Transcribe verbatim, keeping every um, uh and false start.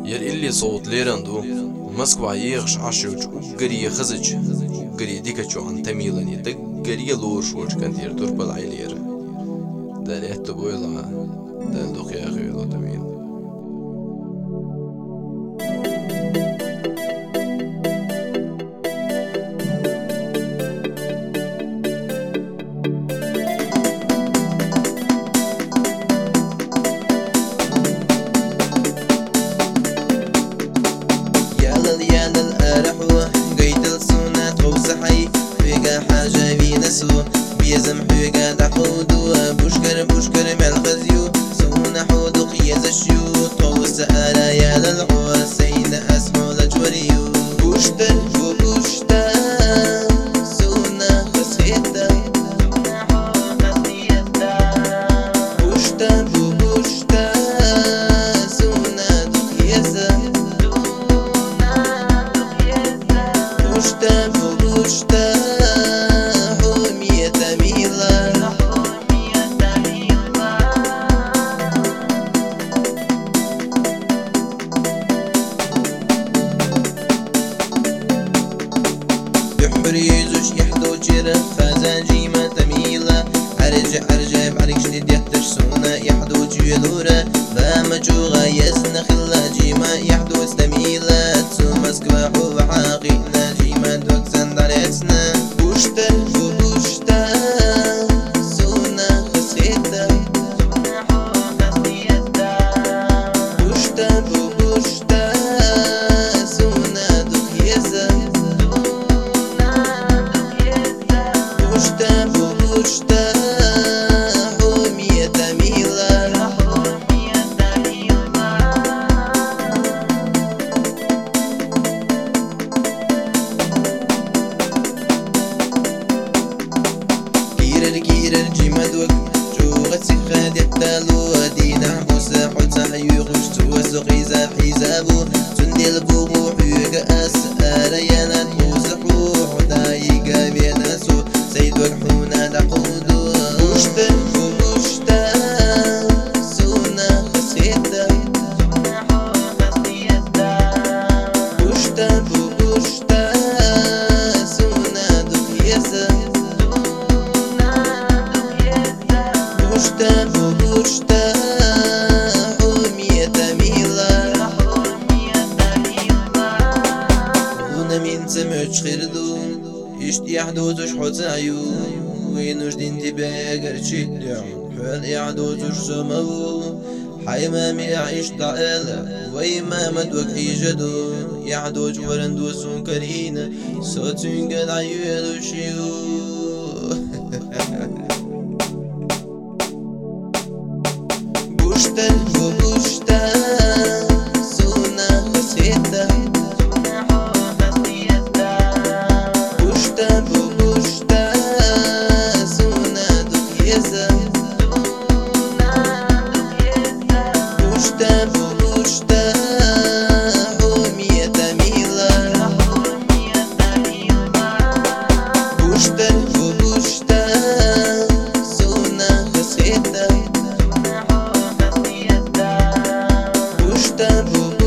ير اللي صوت ليرندو ومسكوا يغش عشوج وقري خزج وقري ديكتشو عن تميلني تقري لور شوج كان دير تربل عيلير داليت بويلا دال دوخي اخي لو تميل حاجة بينسو بيزم حوقا دعودو بوشكر بوشكر مالغزيو سونا حودو قياز الشيو طوس آلا يا للعوسين أسمو لجوريو بوشتر وبوشتا سونا خسيتا بوشتا وبوشتا سونا دقيزا بوشتا وبوشتا بريزوش يحدو جيرا فازاجي ما تميلا عرج عرج بعرق شديد يحترسونا يحدو جيلورا فامجوغا يزن خلا جيما يحدو استميلا تسو مسكوا حو حاقينا جيما دوك سنداريتنا بوشتا وبوشتا سونا خسيتا بوشتا وبوشتا سونا دخيزا بوشتا بوشتا حومية تميلة كيرر كيرر جيمد وك جوغة سخاد يحتالو دينا حبوسا حوتا يغش توسو غيزا حيزابو تندل بوغو حيوغ أسأل يانا حوزحو حدايقا بيناسو سيدوك حونا دعودو بوشتا وبوشتا سونا خسيتا بوشتا وبوشتا سونا دخيزا بوشتا وبوشتا حومية تميلة هنا من سمعش خردو يشتي يحدوزش حوتايو وينوش دين تباقر تشيليون حال يحدوزش سمو حيما ميعيش طائلة ويما مدوك إيجادو يحدوش ورندو سنكرين صوتين قد عيوالو شيو بوشتا وبوشتا سونا خسيتا بوشتا وبوشتا سونا دخيزا بوشتا وبوشتا حومية تميلة بوشتا وبوشتا سونا خسيتا بوشتا